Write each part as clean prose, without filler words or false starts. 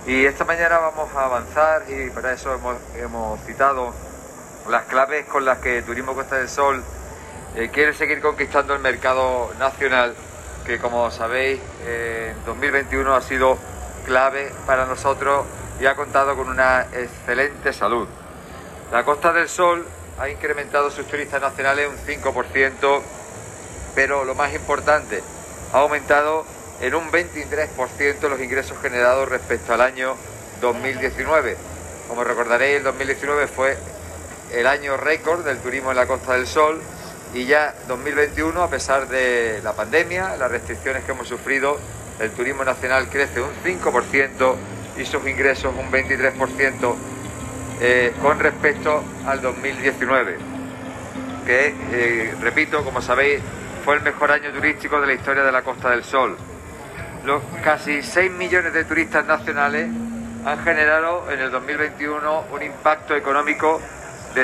Y esta mañana vamos a avanzar y para eso hemos citado las claves con las que Turismo Costa del Sol quiere seguir conquistando el mercado nacional, que como sabéis en 2021 ha sido clave para nosotros y ha contado con una excelente salud. La Costa del Sol ha incrementado sus turistas nacionales un 5%, pero lo más importante, ha aumentado en un 23% los ingresos generados respecto al año 2019. Como recordaréis, el 2019 fue el año récord del turismo en la Costa del Sol y ya 2021, a pesar de la pandemia, las restricciones que hemos sufrido, el turismo nacional crece un 5% y sus ingresos un 23% con respecto al 2019, que, repito, como sabéis, fue el mejor año turístico de la historia de la Costa del Sol. Los casi 6 millones de turistas nacionales han generado en el 2021 un impacto económico de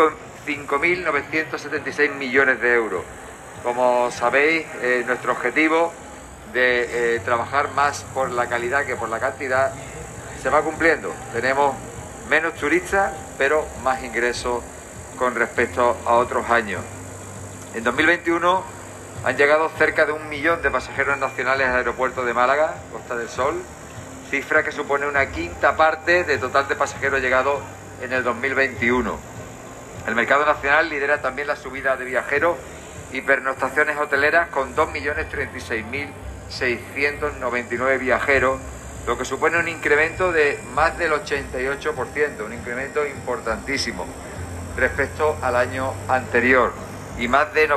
5.976 millones de euros. Como sabéis, nuestro objetivo de trabajar más por la calidad que por la cantidad se va cumpliendo. Tenemos menos turistas, pero más ingresos con respecto a otros años. En 2021 han llegado cerca de 1 millón de pasajeros nacionales al aeropuerto de Málaga, Costa del Sol, cifra que supone una quinta parte del total de pasajeros llegados en el 2021. El mercado nacional lidera también la subida de viajeros y pernoctaciones hoteleras con 2.036.699 viajeros, lo que supone un incremento de más del 88%, un incremento importantísimo respecto al año anterior, y más de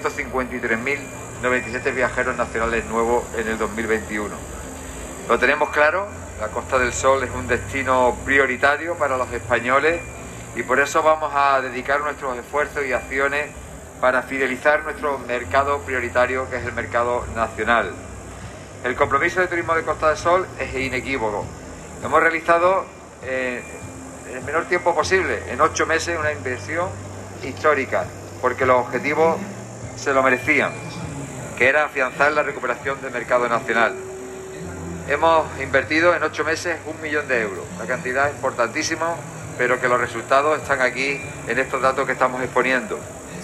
953.097 viajeros nacionales nuevos en el 2021. Lo tenemos claro, la Costa del Sol es un destino prioritario para los españoles y por eso vamos a dedicar nuestros esfuerzos y acciones para fidelizar nuestro mercado prioritario, que es el mercado nacional. El compromiso de Turismo de Costa del Sol es inequívoco. Hemos realizado en el menor tiempo posible, en 8 meses, una inversión histórica, porque los objetivos se lo merecían, que era afianzar la recuperación del mercado nacional. Hemos invertido en 8 meses 1 millón de euros, una cantidad importantísima, pero que los resultados están aquí en estos datos que estamos exponiendo.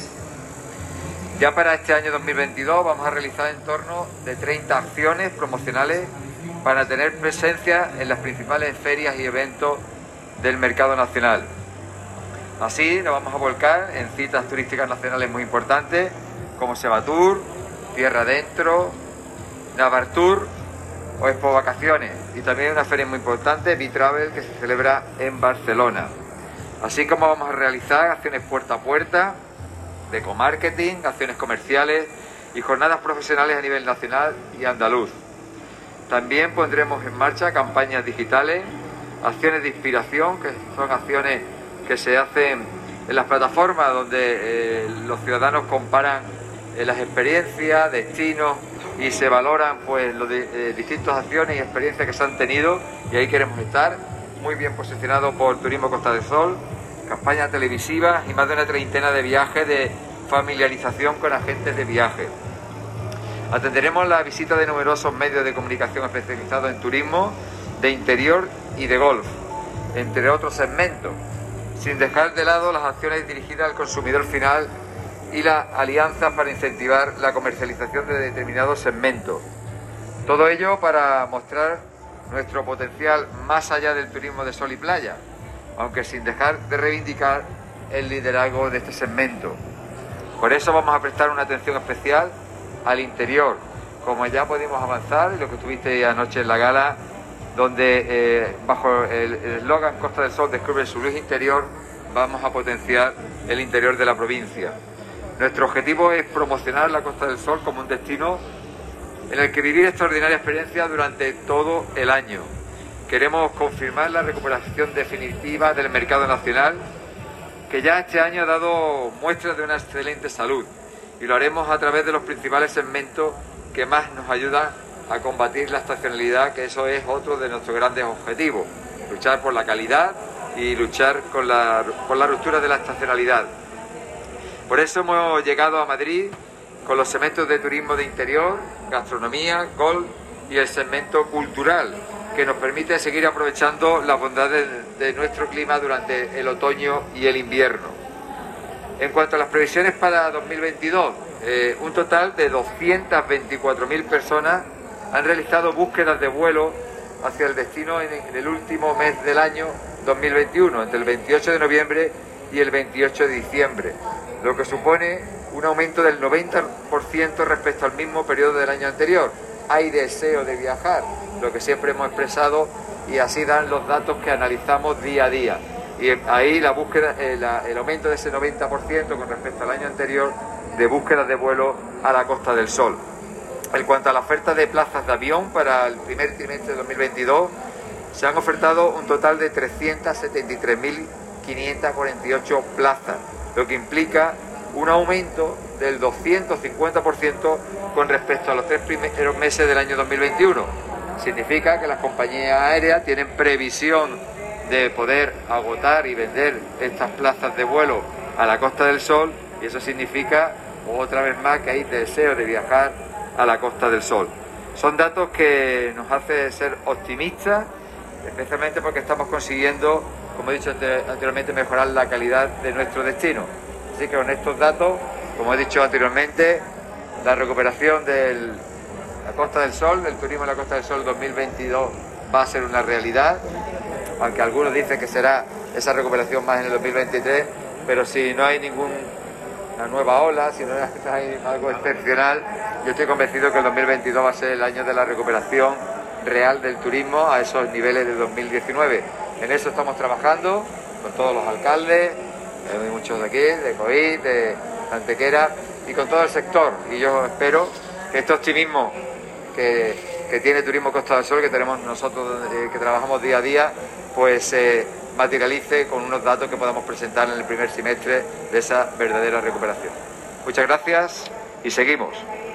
Ya para este año 2022 vamos a realizar en torno de 30 acciones promocionales para tener presencia en las principales ferias y eventos del mercado nacional. Así nos vamos a volcar en citas turísticas nacionales muy importantes como Sevatur, Tierra Adentro, Navartur o Expo Vacaciones, y también una feria muy importante, B-Travel, que se celebra en Barcelona. Así como vamos a realizar acciones puerta a puerta, de ecomarketing, acciones comerciales y jornadas profesionales a nivel nacional y andaluz. También pondremos en marcha campañas digitales, acciones de inspiración, que son acciones que se hacen en las plataformas donde los ciudadanos comparan las experiencias, destinos y se valoran pues los distintas acciones y experiencias que se han tenido, y ahí queremos estar muy bien posicionados por Turismo Costa del Sol, campañas televisivas y más de una treintena de viajes de familiarización con agentes de viaje. Atenderemos la visita de numerosos medios de comunicación especializados en turismo, de interior y de golf, entre otros segmentos, sin dejar de lado las acciones dirigidas al consumidor final y las alianzas para incentivar la comercialización de determinados segmentos. Todo ello para mostrar nuestro potencial más allá del turismo de sol y playa, aunque sin dejar de reivindicar el liderazgo de este segmento. Por eso vamos a prestar una atención especial al interior, como ya pudimos avanzar en lo que estuviste anoche en la gala, donde bajo el eslogan Costa del Sol descubre su luz interior, vamos a potenciar el interior de la provincia. Nuestro objetivo es promocionar la Costa del Sol como un destino en el que vivir extraordinaria experiencia durante todo el año. Queremos confirmar la recuperación definitiva del mercado nacional, que ya este año ha dado muestras de una excelente salud, y lo haremos a través de los principales segmentos que más nos ayudan a combatir la estacionalidad, que eso es otro de nuestros grandes objetivos, luchar por la calidad y luchar por la ruptura de la estacionalidad. Por eso hemos llegado a Madrid con los segmentos de turismo de interior, gastronomía, golf y el segmento cultural, que nos permite seguir aprovechando las bondades de nuestro clima durante el otoño y el invierno. En cuanto a las previsiones para 2022, un total de 224.000 personas han realizado búsquedas de vuelo hacia el destino en el último mes del año 2021, entre el 28 de noviembre y el 28 de diciembre, lo que supone un aumento del 90% respecto al mismo periodo del año anterior. Hay deseo de viajar, lo que siempre hemos expresado, y así dan los datos que analizamos día a día. Y ahí la búsqueda, el aumento de ese 90% con respecto al año anterior de búsquedas de vuelo a la Costa del Sol. En cuanto a la oferta de plazas de avión para el primer trimestre de 2022, se han ofertado un total de 373.548 plazas, lo que implica un aumento del 250% con respecto a los 3 primeros meses del año 2021. Significa que las compañías aéreas tienen previsión de poder agotar y vender estas plazas de vuelo a la Costa del Sol, y eso significa otra vez más que hay deseo de viajar a la Costa del Sol. Son datos que nos hacen ser optimistas, especialmente porque estamos consiguiendo, como he dicho anteriormente, mejorar la calidad de nuestro destino. Así que con estos datos, como he dicho anteriormente, la recuperación de la Costa del Sol, del turismo en la Costa del Sol 2022 va a ser una realidad, aunque algunos dicen que será esa recuperación más en el 2023, pero si no hay ninguna nueva ola, si no hay algo excepcional, yo estoy convencido que el 2022 va a ser el año de la recuperación real del turismo a esos niveles de 2019. En eso estamos trabajando con todos los alcaldes, hay muchos de aquí, de Covid, de Antequera, y con todo el sector. Y yo espero que este optimismo que tiene Turismo Costa del Sol, que tenemos nosotros, que trabajamos día a día, pues se materialice con unos datos que podamos presentar en el primer semestre de esa verdadera recuperación. Muchas gracias y seguimos.